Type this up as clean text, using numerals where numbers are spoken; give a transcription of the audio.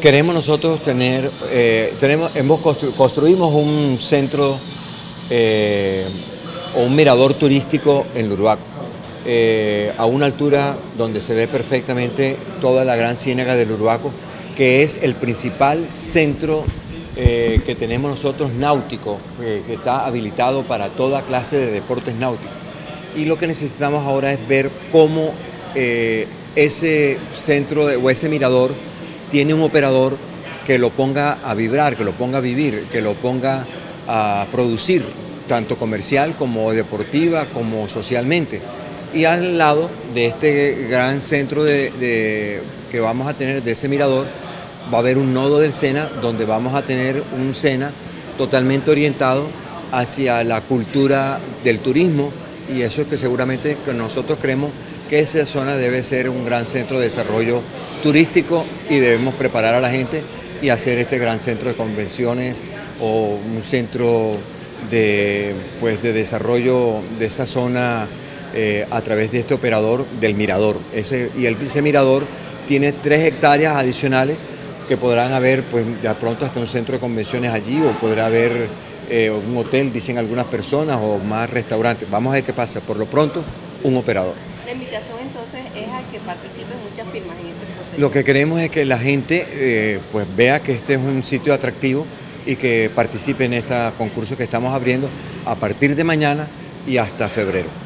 Queremos nosotros tener, construimos un centro o un mirador turístico en Lurbaco, a una altura donde se ve perfectamente toda la gran ciénaga de Lurbaco, que es el principal centro que tenemos nosotros náutico, que está habilitado para toda clase de deportes náuticos. Y lo que necesitamos ahora es ver cómo ese centro o ese mirador tiene un operador que lo ponga a vibrar, que lo ponga a vivir, que lo ponga a producir, tanto comercial como deportiva, como socialmente. Y al lado de este gran centro que vamos a tener, de ese mirador, va a haber un nodo del SENA, donde vamos a tener un SENA totalmente orientado hacia la cultura del turismo, y eso es que seguramente que nosotros creemos que esa zona debe ser un gran centro de desarrollo turístico y debemos preparar a la gente y hacer este gran centro de convenciones o un centro de desarrollo de esa zona a través de este operador del mirador. Ese mirador tiene 3 hectáreas adicionales que podrán haber, pues de pronto hasta un centro de convenciones allí, o podrá haber un hotel, dicen algunas personas, o más restaurantes. Vamos a ver qué pasa. Por lo pronto, un operador. La invitación entonces es a que participen muchas firmas en este proceso. Lo que queremos es que la gente pues vea que este es un sitio atractivo y que participe en este concurso que estamos abriendo a partir de mañana y hasta febrero.